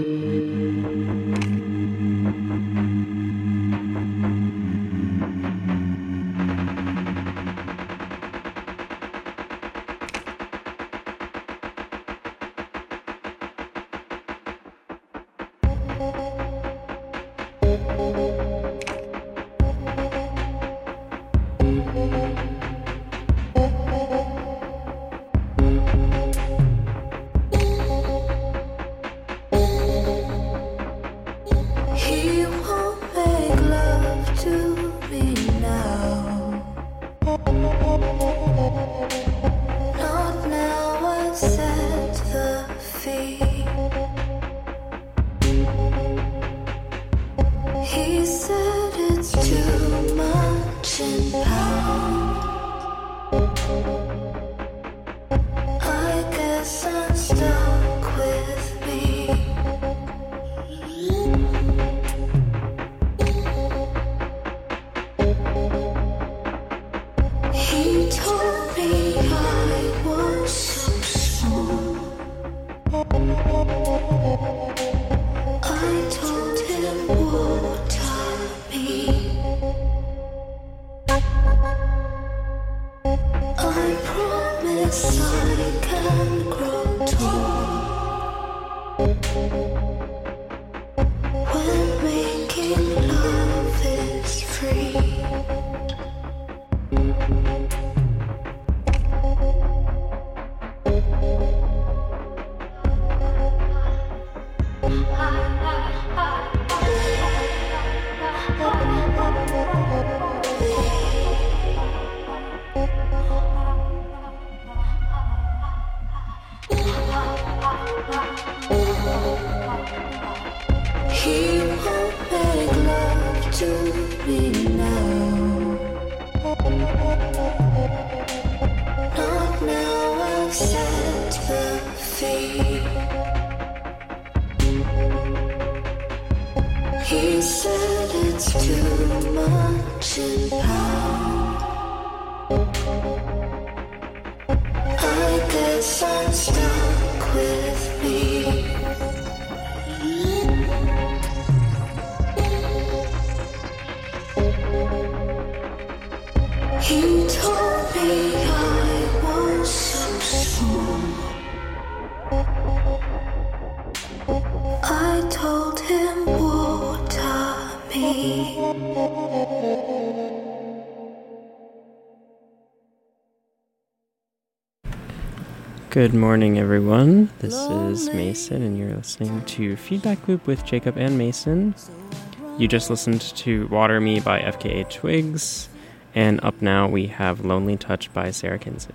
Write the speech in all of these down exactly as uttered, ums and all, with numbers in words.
Good morning, everyone. This is Mason, and you're listening to Feedback Loop with Jacob and Mason. You just listened to Water Me by F K A Twigs, and up now we have Lonely Touch by Sarah Kinsey.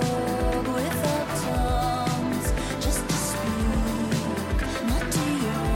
Without tongues, just to speak, not to you.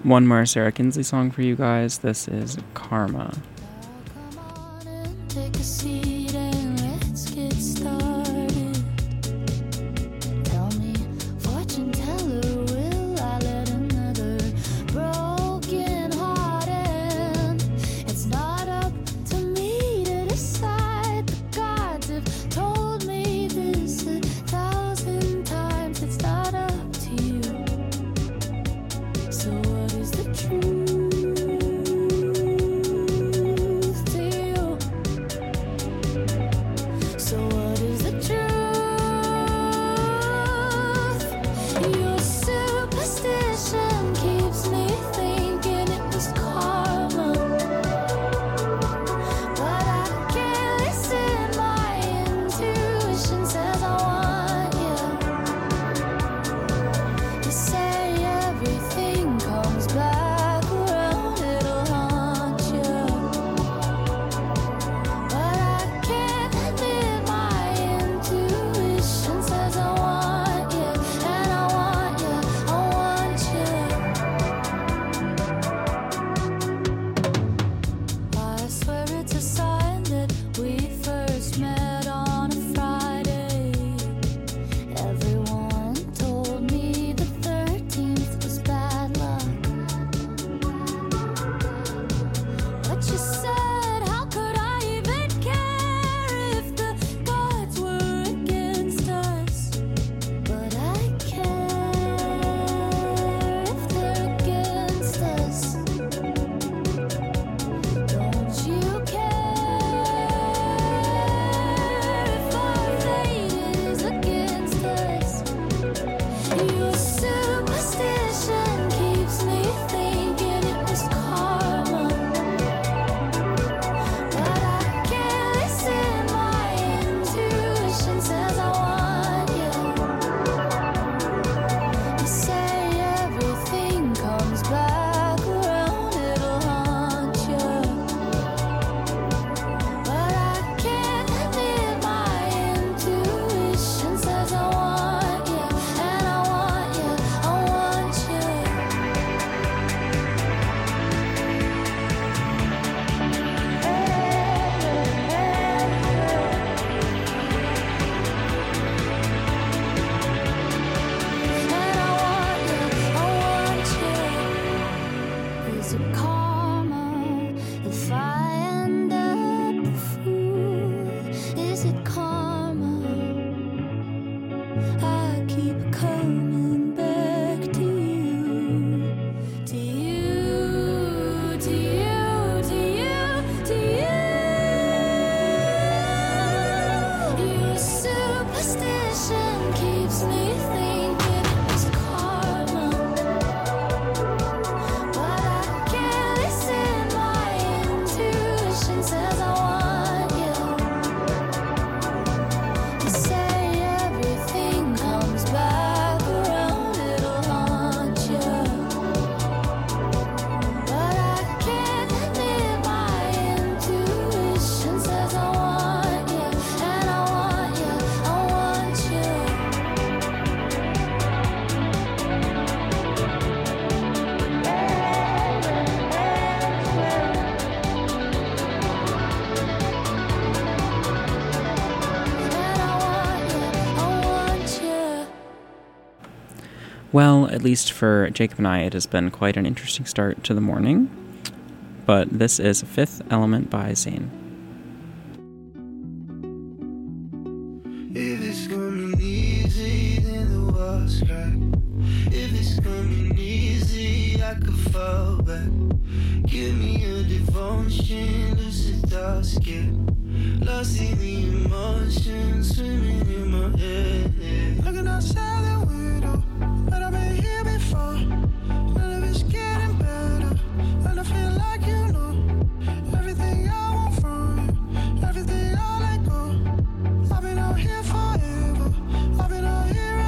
One more Sarah Kinsley song for you guys. This is Karma. Come on and take a seat and let's get started. Tell me, fortune teller, will I let another broken heart in? It's not up to me to decide. The gods have told me this a thousand times. It's not up to you. So what is the truth? Well, at least for Jacob and I, it has been quite an interesting start to the morning. But this is Fifth Element by Zayn. If it's coming easy, then the walls crack. If it's coming easy, I could fall back. Give me a devotion, lucid thoughts get lost in the emotions, swimming in my head. Looking outside the window, but I've been here before. None of it's getting better, and I feel like you know everything I want from you, everything I let go. I've been out here forever, I've been out here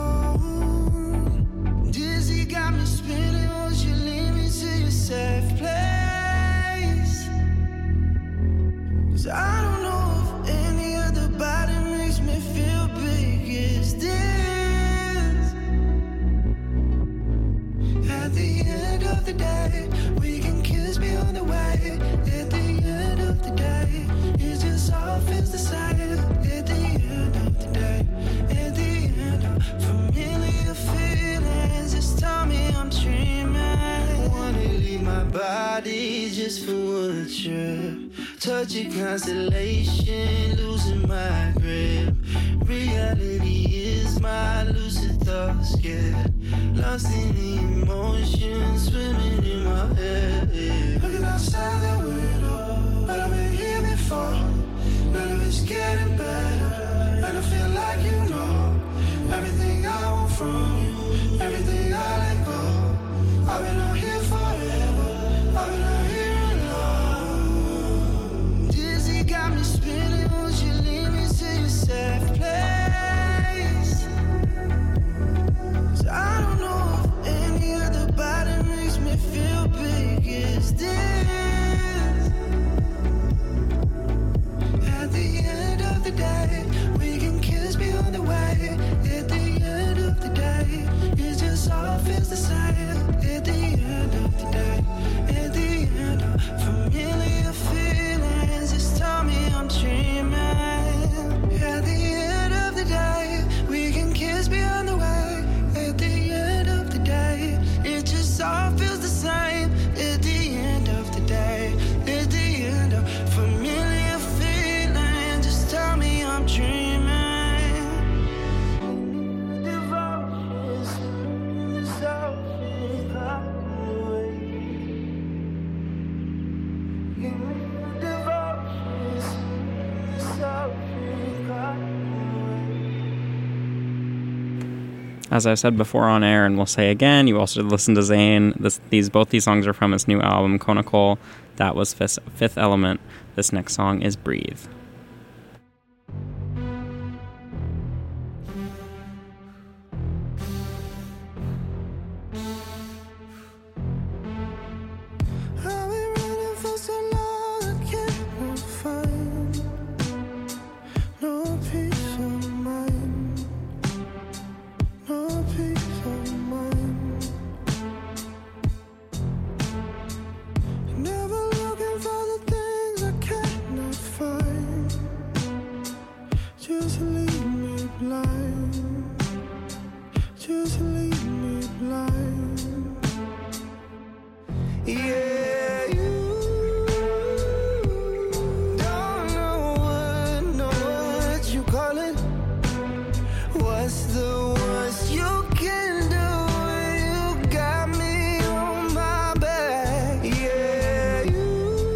alone. Dizzy got me spinning, won't you lead me to your safe place? 'Cause I don't know if any other body makes me feel big as this. At the end of of the day, we can kiss beyond the way. At the end of the day, it just all feels the same. At the end of the day, at the end of familiar feelings, just tell me I'm dreaming. Wanna leave my body just for one trip. Touch a constellation, losing my grip. Reality is my lucid thoughts get lost in the emotions, swimming in my head. Looking outside the window, but I've been here before. None of it's getting better, and I feel like you know everything I want from you, everything I let go. I've been out here forever, I've been out here alone. Dizzy got me spinning, won't you lead me to your safe place? 'Cause I don't know if any other body makes me feel big as this. At the end of the day, we can kiss beyond the way. At the end of the day, it just all feels the same. At the end of the day, at the end of familiar feelings, just tell me I'm dreaming. At the end of the day, we can kiss beyond the way. At the end of the day, it just all feels the same. At the end of the day, at the end of familiar feeling, just tell me I'm dreaming. As I've said before on air, and we'll say again, you also listen to Zayn. This, these both these songs are from his new album, Conical. That was Fifth, Fifth Element. This next song is Breathe. I've been running for so long, I can't find no peace of mind, no peace of mind. Never looking for the things I cannot find. Just leave me blind, just leave me blind. Yeah, you don't know what, know what you call it. What's the worst you can do when you got me on my back? Yeah, you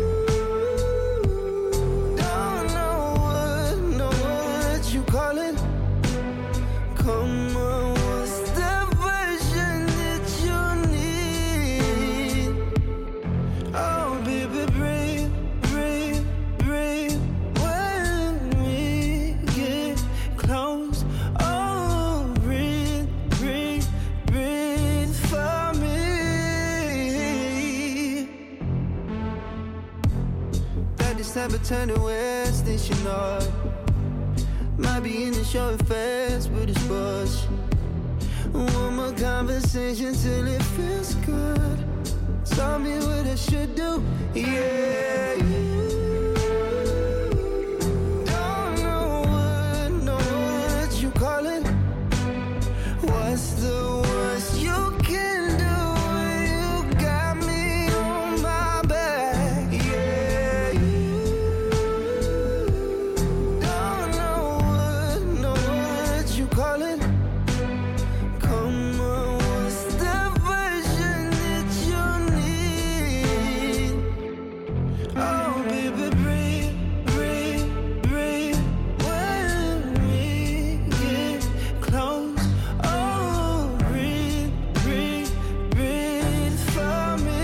don't know what, know what you call it. Come on, what's the version that you need? Oh, baby, breathe, breathe, breathe when we get close. Oh, breathe, breathe, breathe for me. That December turn to west, then she know it. Might be in the show fast, but it's bush. One more conversation till it feels good. Tell me what I should do. Yeah, you don't know what, know what you call it. What's the worst you can do when you got me on my back? Yeah, you don't know what, know what you call it. Come on, what's the version that you need? Oh, baby, breathe, breathe, breathe when we get close. Oh, breathe, breathe, breathe for me.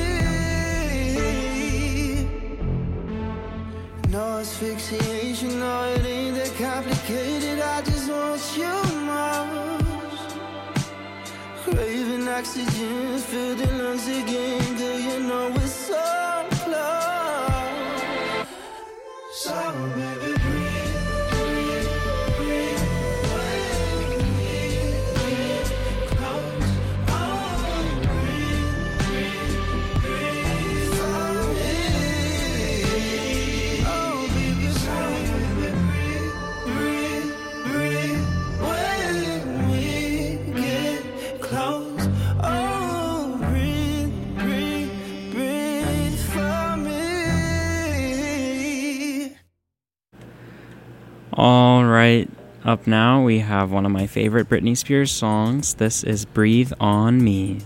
No, it's fixation, no, it ain't that complicated. I just want you most. Craving oxygen, fill the lungs again. Do you know it's so close? So, baby, breathe, breathe, breathe when we get close. Oh, breathe, breathe, All right, up now we have one of my favorite Britney Spears songs. This is Breathe on Me.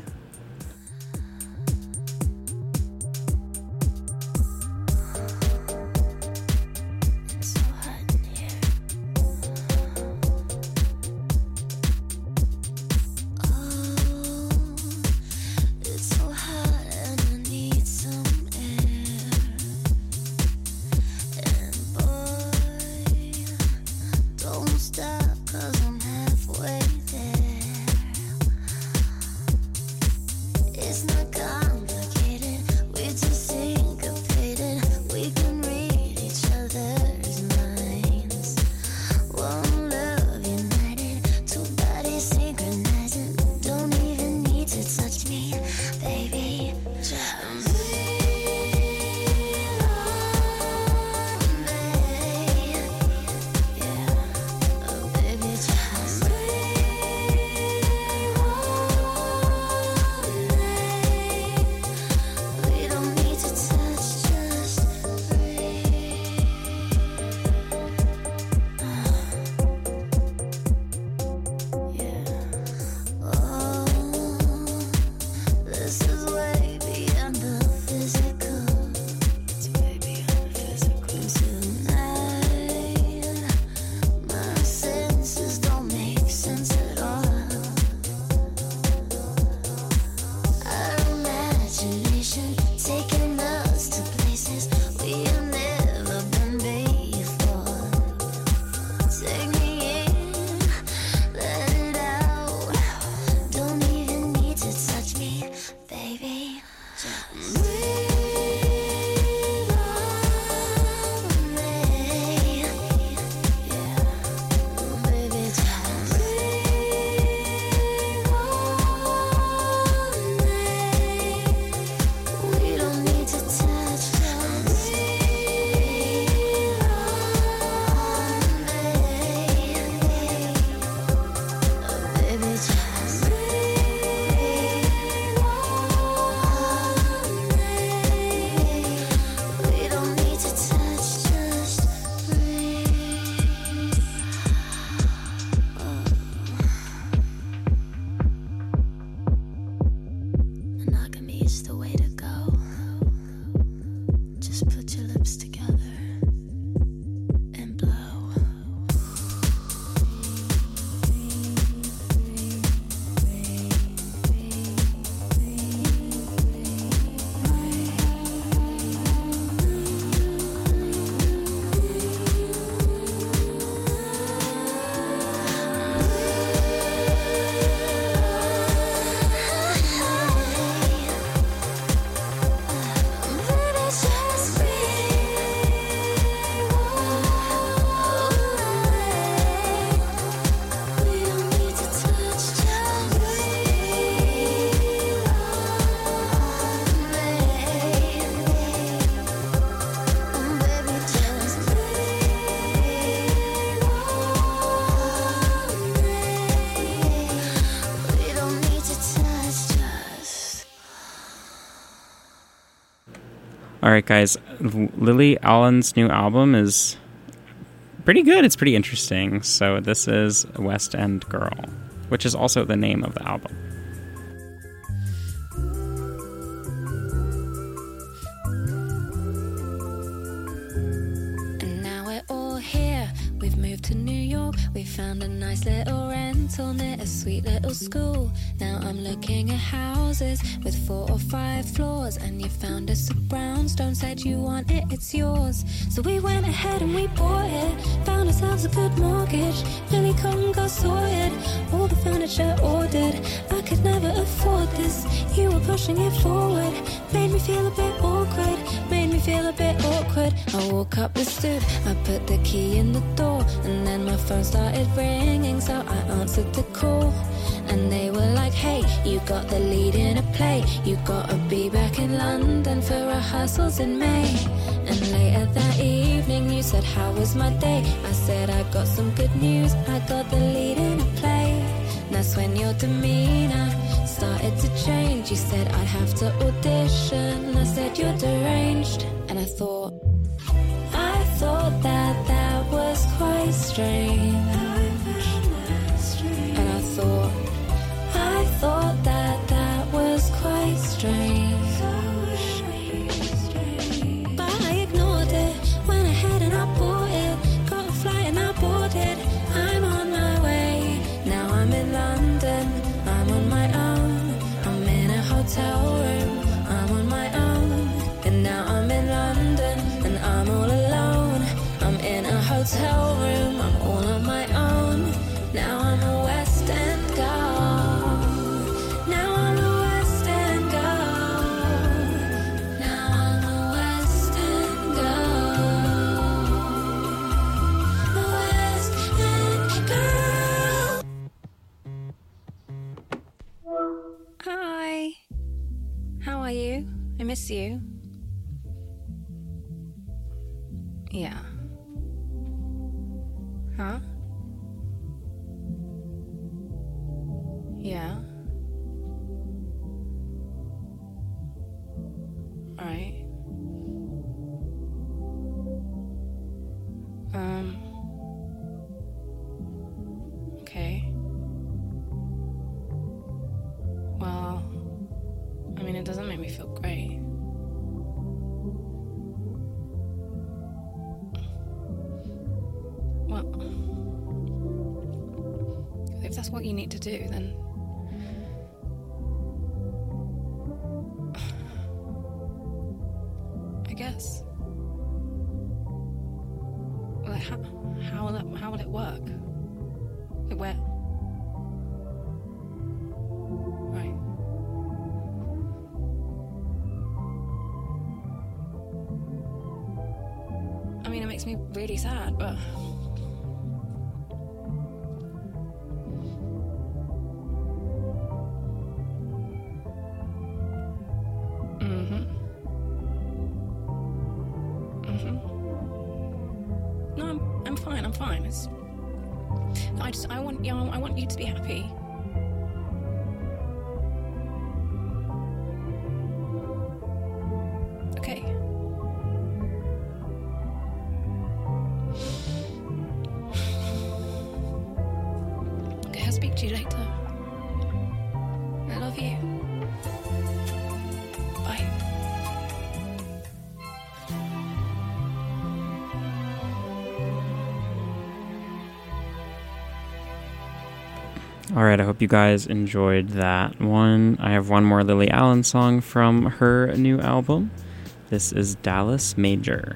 All right, guys, Lily Allen's new album is pretty good. It's pretty interesting. So this is West End Girl, which is also the name of the album. And now we're all here. We've moved to New York. We found a nice little rental near a sweet little school. Now I'm looking at houses with four or five floors, and you found us a brownstone, said you want it, it's yours. So we went ahead and we bought it, found ourselves a good mortgage. Lily Cotton got sorted, all the furniture ordered. I could never afford this, you were pushing it forward. Made me feel a bit awkward, made me feel a bit awkward. I walk up the stoop, I put the key in the door, and then my phone started ringing, so I answered the call. And they were like, hey, you got the lead in a play, you gotta be back in London for rehearsals in May. And later that evening you said, how was my day? I said, I got some good news, I got the lead in a play. That's when your demeanor started to change. You said I'd have to audition, I said you're deranged. And I thought, I thought that that was quite hotel room. I'm on my own, and now I'm in London, and I'm all alone. I'm in a hotel room, I'm all on my own. Now I'm a West End girl. Now I'm a West End girl. Now I'm a West End girl. A West End girl. Hi. How are you? I miss you. Yeah. Huh? Yeah. Alright. Um. Okay. Well, I mean, it doesn't make me feel great. Well, if that's what you need to do, then I guess. Like, how, how will it, how will it work? Like, where? Right. I mean, it makes me really sad, but Mm-hmm. Mm-hmm. No, I'm, I'm fine, I'm fine. It's, I just, I want, you know, I want you to be happy. Okay. Okay, I'll speak to you later. I love you. Bye. All right, I hope you guys enjoyed that one. I have one more Lily Allen song from her new album. This is Dallas Major.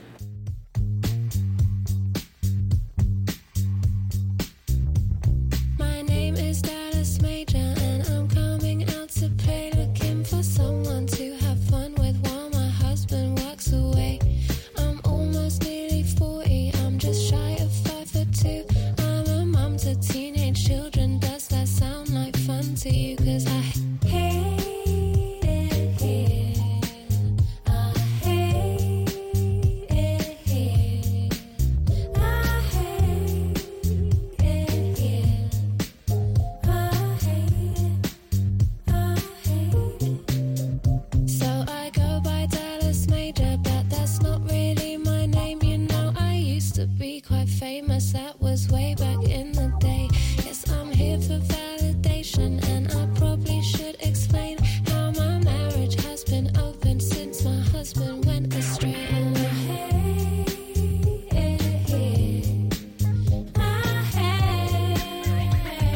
My name is Dallas Major, and I'm coming out to play, looking for someone to have fun with while my husband works away. I'm almost nearly forty, I'm just shy of five foot two. I'm a mum to teenage children. Does that sound like fun to you? 'Cause I hate it here. I hate it here. I hate it here. I hate it. I hate it. So I go by Dallas Major, but that's not really my name. You know, I used to be quite famous. That was way back in the day. Yes, I'm here for validation, and I probably should explain how my marriage has been open since my husband went astray. And I hate it here. I hate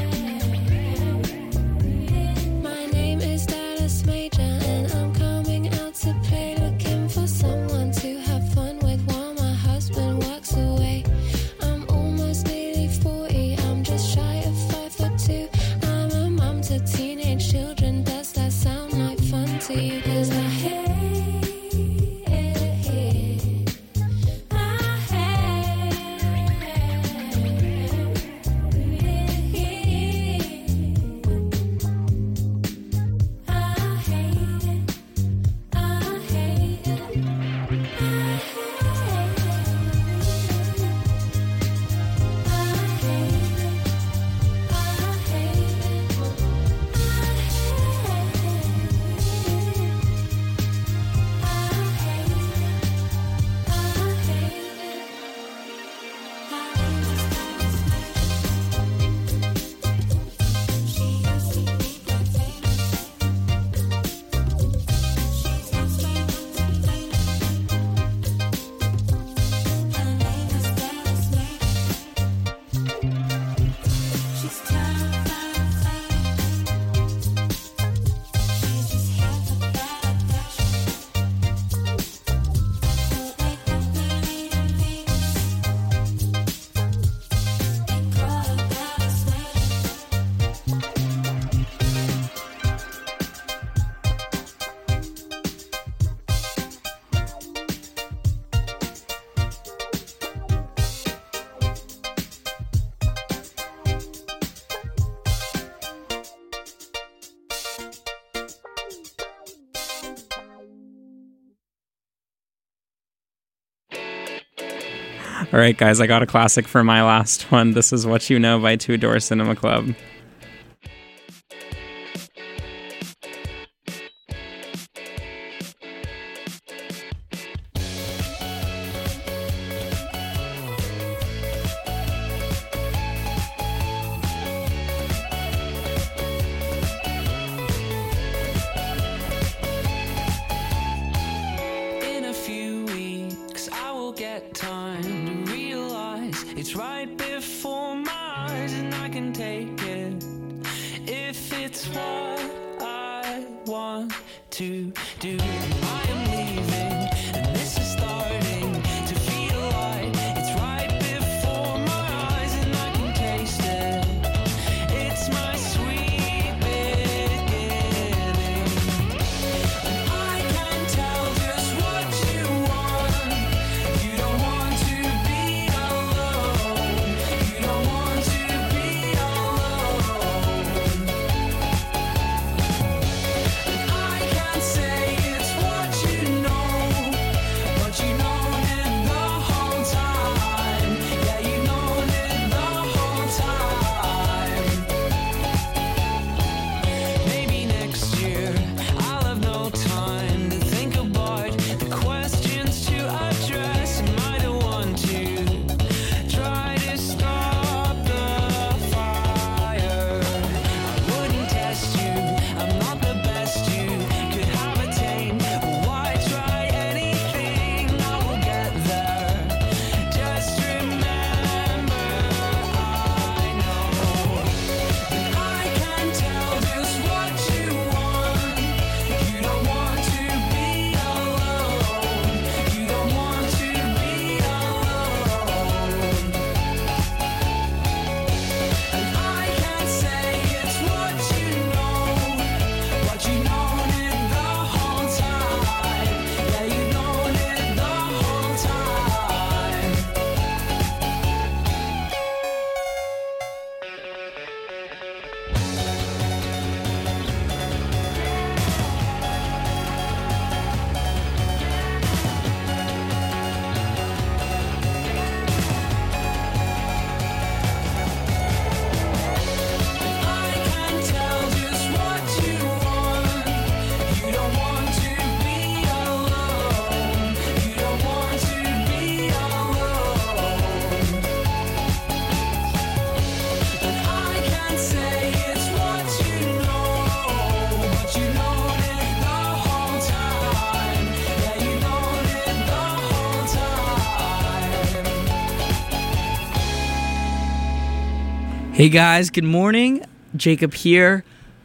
it. My name is Dallas Major, and I'm coming out to play, looking for someone to have fun with while my husband works away. I'm almost nearly forty, I'm just shy of five foot two. I'm a mum to teenage children. Does that sound like fun to you? 'Cause I hate it here. I hate it here. I hate it. I hate it. I hate it. All right, guys, I got a classic for my last one. This is What You Know by Two Door Cinema Club. Hey guys, good morning. Jacob here.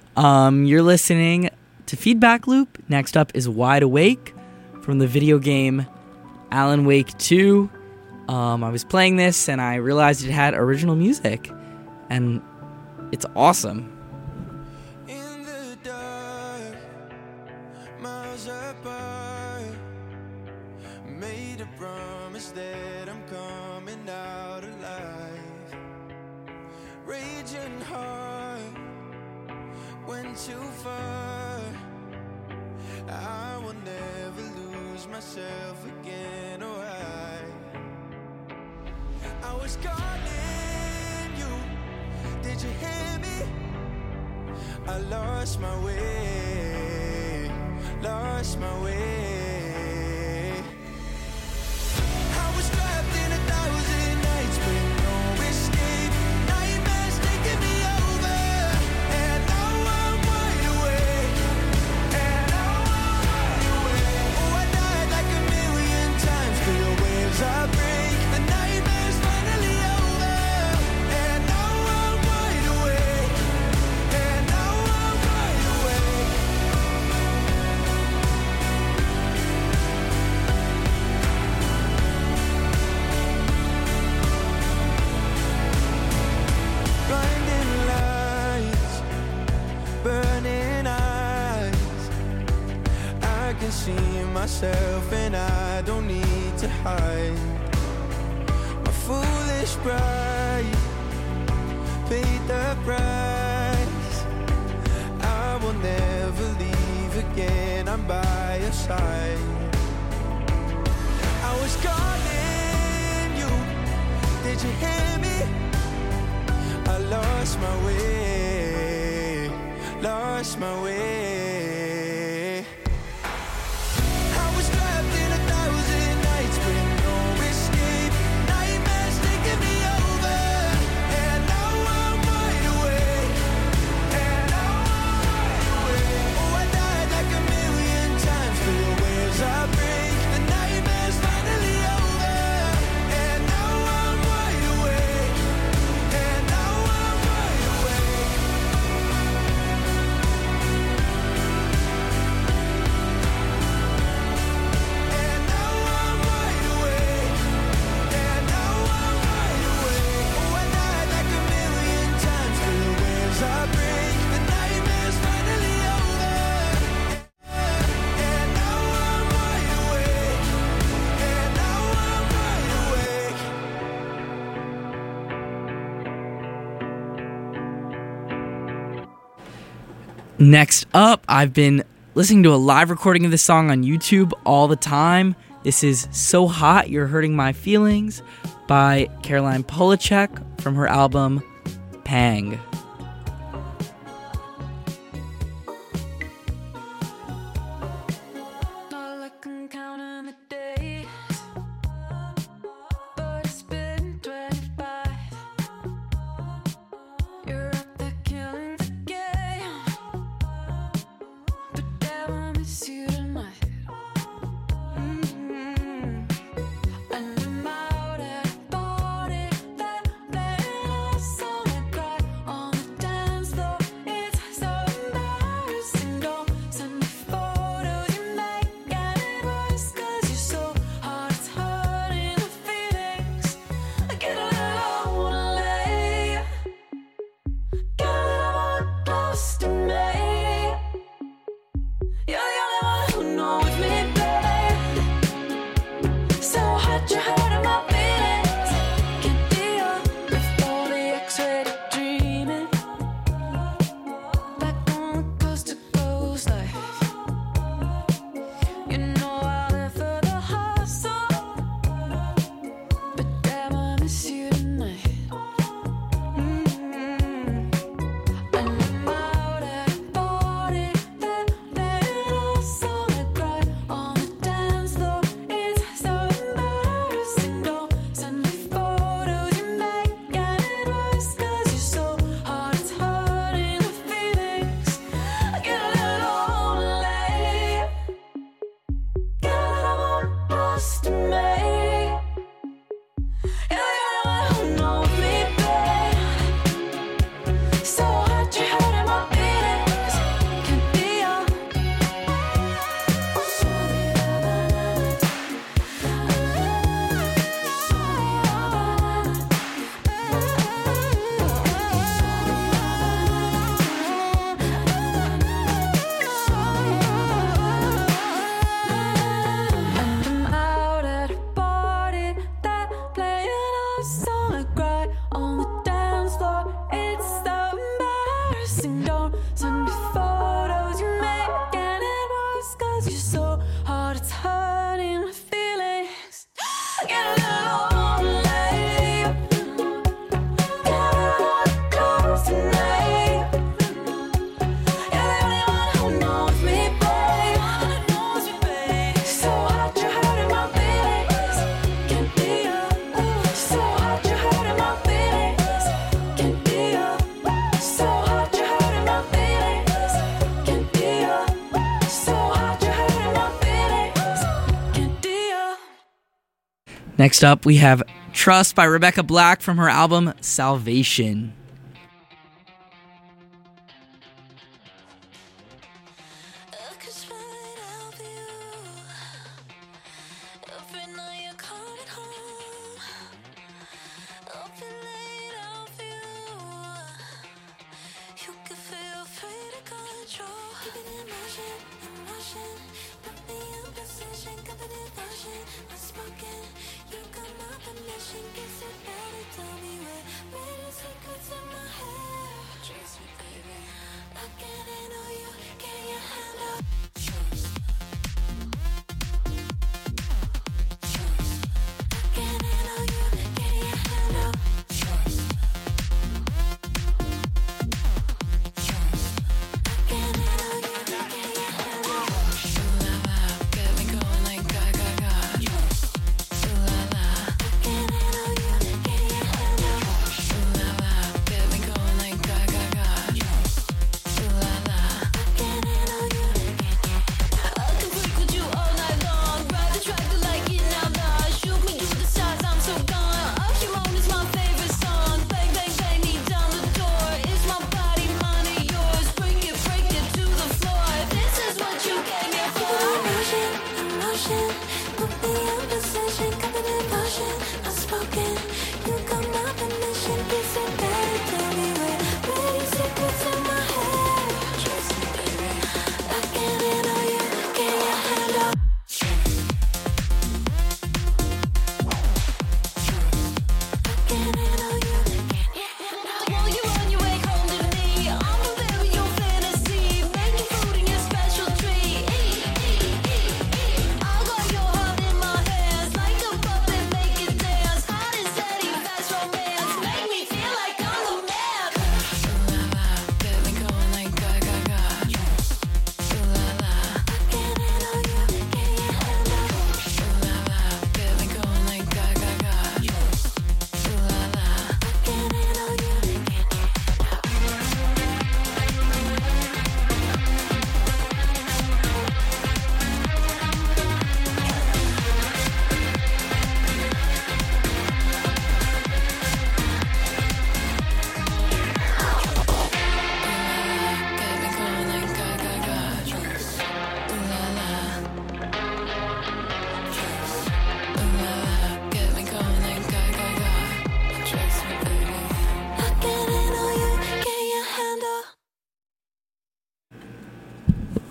Um, you're listening to Feedback Loop. Next up is Wide Awake from the video game Alan Wake two. Um, I was playing this and I realized it had original music, and it's awesome. In the dark, miles apart, made a promise that I'm coming out alive. Raging heart went too far. I will never lose myself again. Oh, I, I was calling you. Did you hear me? I lost my way, lost my way. I was trapped in a thousand nights with no escape. Nightmares taking me over, and now I'm wide awake, and now I'm wide awake. Oh, I died like a million times through the waves I break. The nightmare's finally over, and now I'm wide awake, and now I'm wide awake. Blinding lights, burning eyes. I can see myself and I don't need to hide. My foolish pride paid the price. I will never leave again, I'm by your side. I was calling you. Did you hear me? I lost my way, lost my way. I was trapped in a thousand nights with no escape. Nightmares taking me over, and now I'm wide awake. And now I'm wide awake. Oh, I died like a million times for the waves I break. The nightmare's finally over, and now I'm wide awake. And now I'm wide awake. And now I'm wide awake. And now I'm wide awake. Oh, I died like a million times for the waves I break. The nightmare's finally over. And now I'm wide awake. And now I'm wide awake. Next up, I've been listening to a live recording of this song on YouTube all the time. This is So Hot, You're Hurting My Feelings by Caroline Polachek from her album Pang. Not like I'm counting the days, but it's been twenty-five. You're up there killing the game, but damn, I miss you tonight. Mm-hmm. And I'm out at a party that playing our song and cry on the dance floor. It's so embarrassing. Don't send me photos you make, and it worse 'cause you're so hard. It's hurting the feelings. I get a little lonely. Get a little more close to me. You're the only one who knows me, babe. So hot, you're hurting my feelings. Can't deal with all the X-rated dreaming. Back on the coast to coast life. You know I live for the hustle, but damn, I miss you tonight. Mm-hmm. And I'm out at a party that playing our song and cry on the dance floor. It's so embarrassing. Don't send me photos you make, and it worse 'cause you're so hard. It's hurting the feelings. I get a little lonely. Get a little more close to me. You're the only one who knows me, babe. So hot, you're hurting my feelings. Can't be your. And I'm out at a party that playing our song and cry on the dance floor. It's so embarrassing. Don't send me photos you make, and it worse 'cause you're so hard. It's hurting my feelings. I get a little lonely. Get a little close to me. You're the only one who knows me, babe. Knows me, babe. So hot, you're hurting my feelings. Can't be your. So hot, you're hurting my feelings. Can't be your. So hot, you're hurting my feelings. Can't be your. So hot, you're hurting my feelings. Can't be your. Next up, we have Trust by Rebecca Black from her album Salvation. Cause right out for you. Every night you're coming home. Up and laid out for you. You can feel free to control. Keeping in motion, in motion. Put me in position, covered in motion. Unspoken, you got my permission. Guess you better tell me where. Where the secrets are.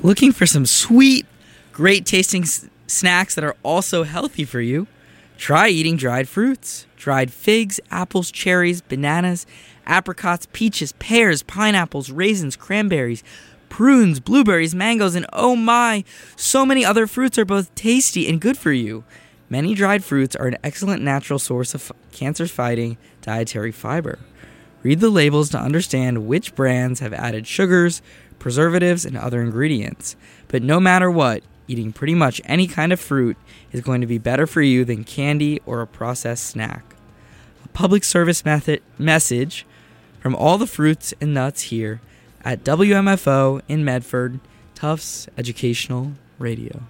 Looking for some sweet, great tasting s- snacks that are also healthy for you? Try eating dried fruits. Dried figs, apples, cherries, bananas, apricots, peaches, pears, pineapples, raisins, cranberries, prunes, blueberries, mangoes, and oh my, so many other fruits are both tasty and good for you. Many dried fruits are an excellent natural source of cancer-fighting dietary fiber. Read the labels to understand which brands have added sugars, preservatives, and other ingredients. But no matter what, eating pretty much any kind of fruit is going to be better for you than candy or a processed snack. A public service method message from all the fruits and nuts here at W M F O in Medford, Tufts Educational Radio.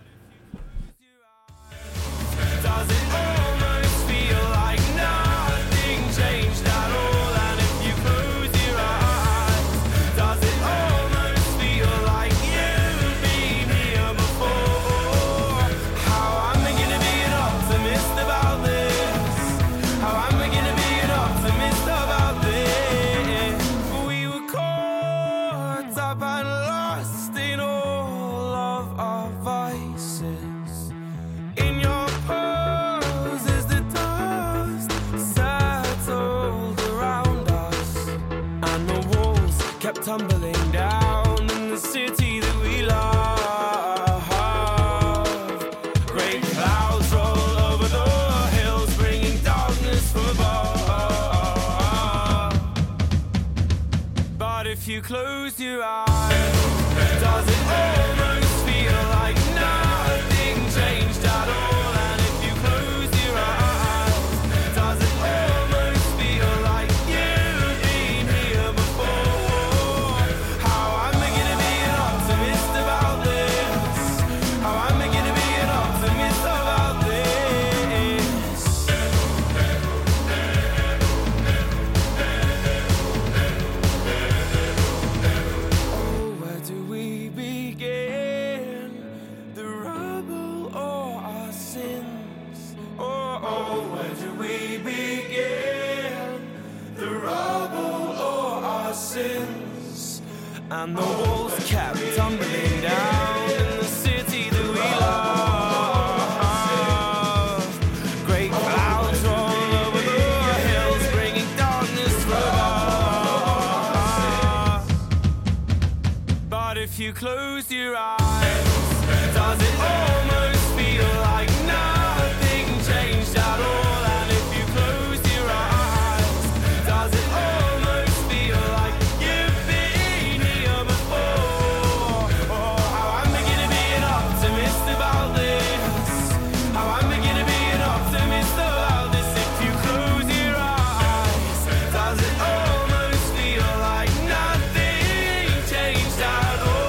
Does it almost feel like nothing changed at all? And if you close your eyes, does it almost feel like you've been here before? How am I gonna be an optimist about this? How am I gonna be an optimist about this? We were caught up and lost in all of our vices. In your pose as the dust settled around us, and the walls kept tumbling down in the city that we love. Great clouds roll over the hills, bringing darkness from above. But if you close your eyes, does it almost feel like nothing changed at all? And if you close your eyes, does it almost feel like you've been here before? How am I gonna be an optimist about this? How am I gonna be an optimist about this? Oh, where do we begin? The rubble or our sins? Oh, oh, where do we begin? The rubble or our sins? And the walls kept tumbling down in the city that we love. Great clouds roll over the hills, bringing darkness from above. But if you close your eyes, does it almost feel like nothing changed at all? And if you close your eyes, does it almost feel like you've been here before? Oh, how am I gonna be an optimist about this? How am I gonna be an optimist about this? If you close your eyes, does it almost feel like nothing changed at all?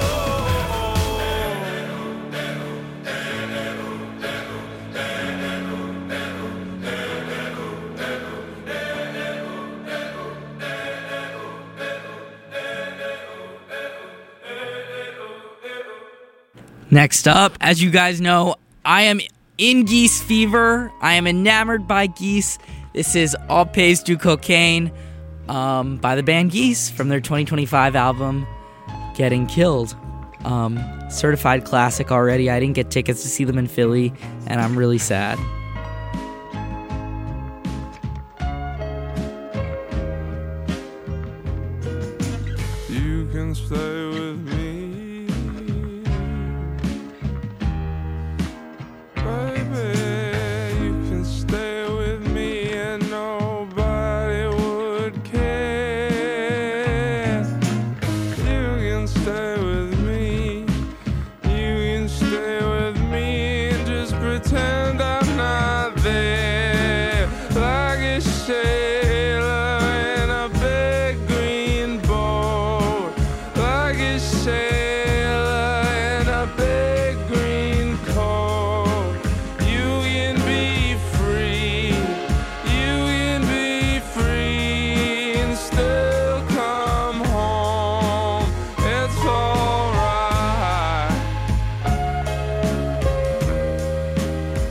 Next up, as you guys know, I am in geese fever. I am enamored by geese. This is All Pays Do Cocaine um, by the band Geese from their twenty twenty-five album, Getting Killed. Um, certified classic already. I didn't get tickets to see them in Philly, and I'm really sad. You can stay with me, baby. You can stay with me, and nobody would care. You can stay with me. You can stay with me, and just pretend I'm not there, like a sailor in a big green boat, like a sailor in a big green coat. You can be free, you can be free, and still come home. It's alright.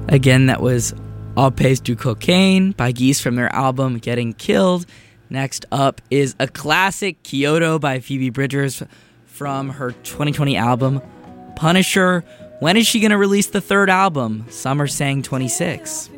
Again, that was All Pays Du Cocaine by Geese from their album Getting Killed. Next up is a classic, Kyoto by Phoebe Bridgers from her twenty twenty album Punisher. When is she going to release the third album? Some are saying twenty-six.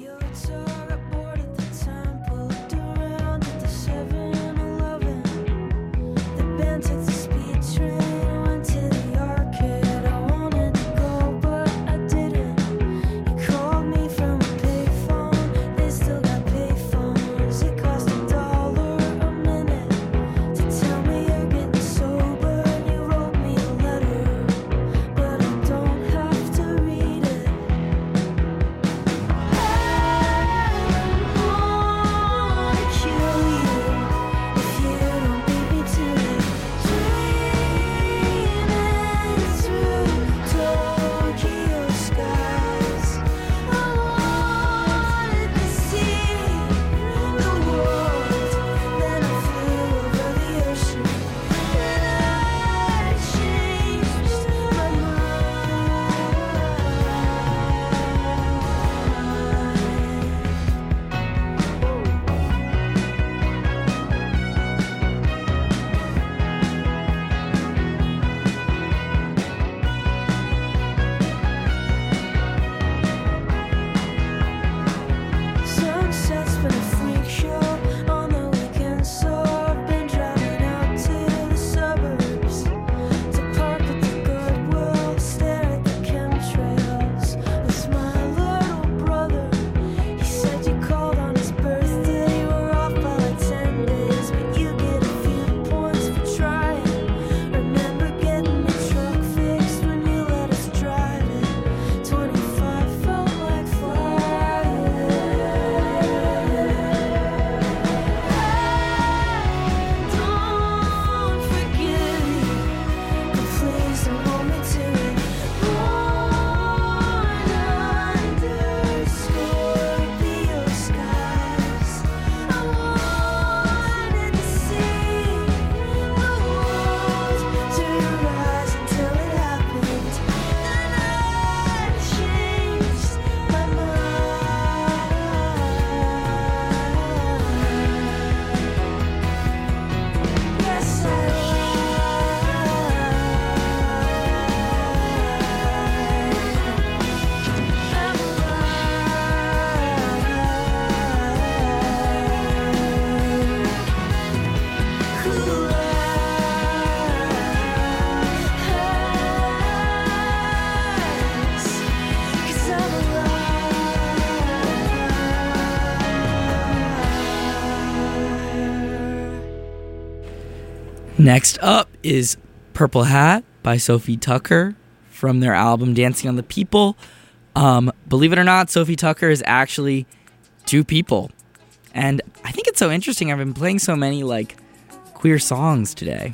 Next up is Purple Hat by Sophie Tucker from their album Dancing on the People. Um, believe it or not, Sophie Tucker is actually two people. And I think it's so interesting. I've been playing so many like queer songs today.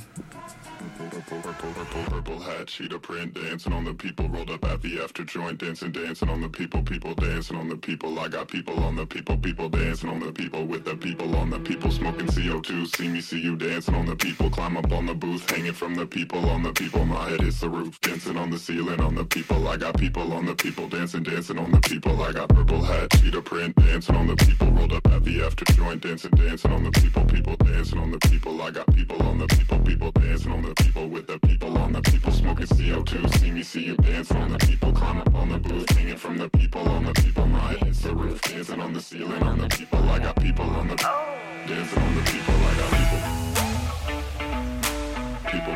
Purple hat, cheetah print, dancing on the people, rolled up at the after joint, dancing, dancing on the people, people dancing on the people. I got people on the people, people dancing on the people, with the people on the people, smoking C O two. See me, see you dancing on the people, climb up on the booth, hanging from the people on the people. My head is the roof, dancing on the ceiling on the people. I got people on the people, dancing, dancing on the people. I got purple hat, cheetah print, dancing on the people, rolled up at the after joint, dancing, dancing on the people, people dancing on the people. I got people on the people, people dancing on the people, with the people on the people, smoking C O two. See me, see you dancing on the people, climb up on the booth, hanging from the people on the people. My head hits the roof, dancing on the ceiling on the people. I got people on the dancing on the people. I got people, people,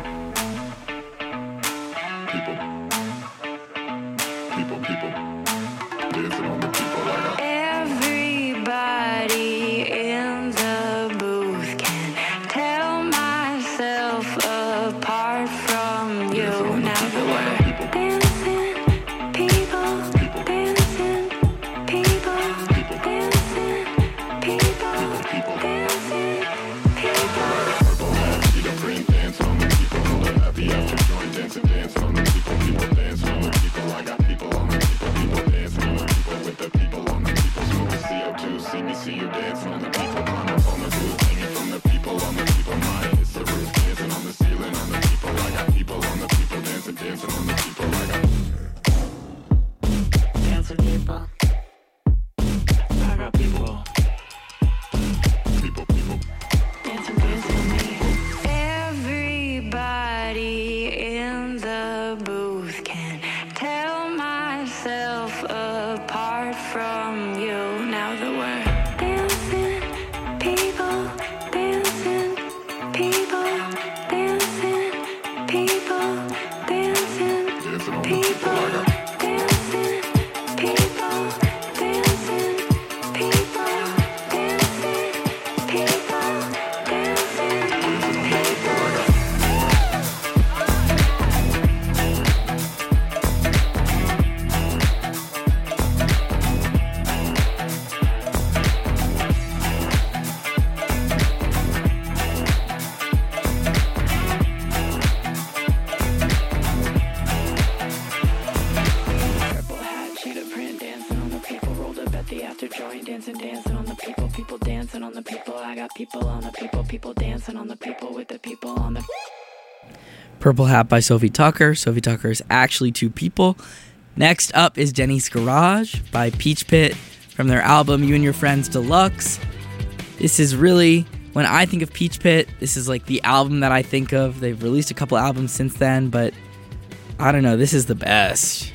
people, people, people, dancing on the people. I got Everybody in the booth can tell myself apart from you. Now that we're dancing, people, dancing, people, dancing, people, dancing, people. got people on the people, people dancing on the people with the people on the... Purple Hat by Sophie Tucker. Sophie Tucker is actually two people. Next up is Denny's Garage by Peach Pit from their album You and Your Friends Deluxe. This is really, when I think of Peach Pit, this is like the album that I think of. They've released a couple albums since then, but I don't know, this is the best.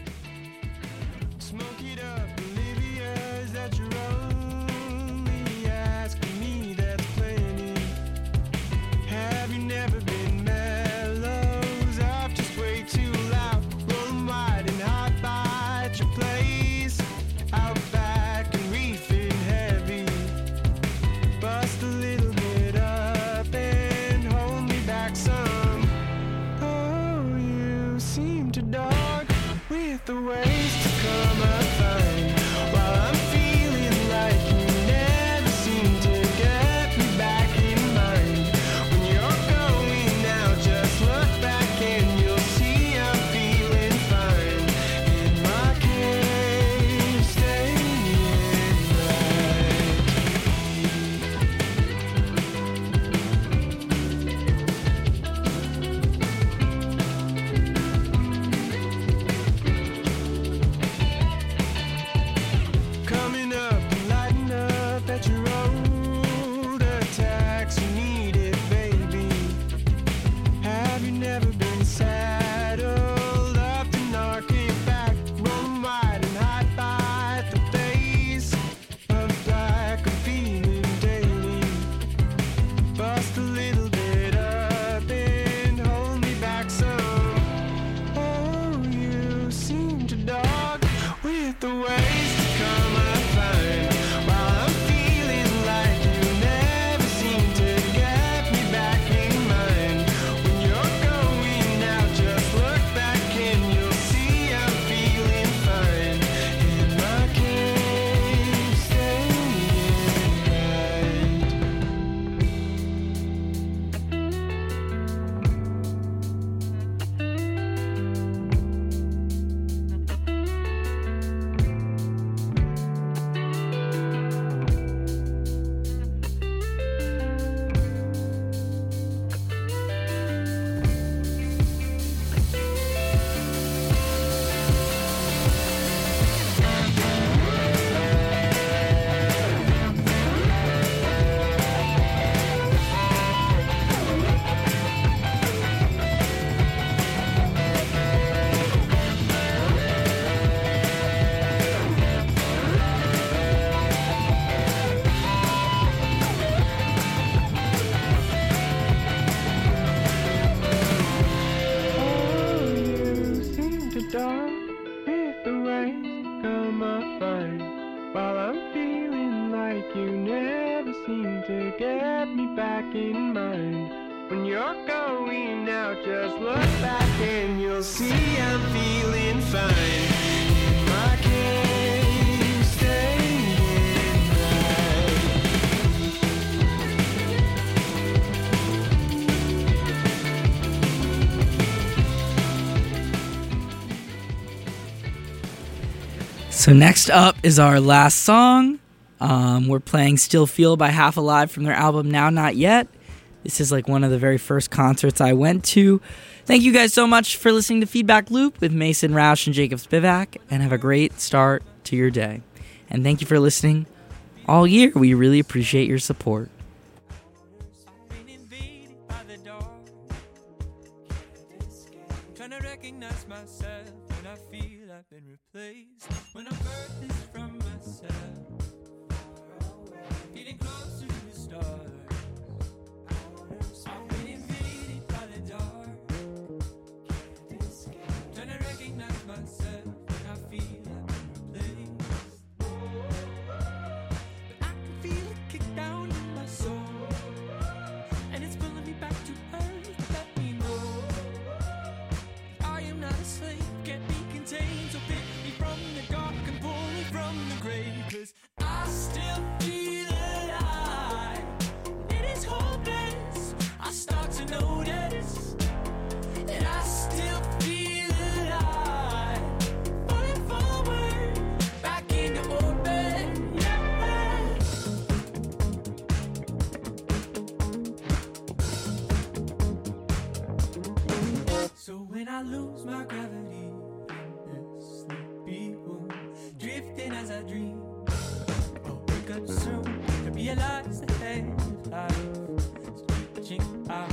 So next up is our last song. Um, we're playing Still Feel by Half Alive from their album Now Not Yet. This is like one of the very first concerts I went to. Thank you guys so much for listening to Feedback Loop with Mason Roush and Jacob Spivak, and have a great start to your day. And thank you for listening all year. We really appreciate your support. When I'm furthest from myself, getting closer to the stars, I've been invaded by the dark, trying to recognize myself when I feel I've been replaced. But I can feel it kick down in my soul, and it's pulling me back to earth. Let me know I am not a slave, can't be contained, so pick me from the dark and pull me from the grave, 'cause I waking up.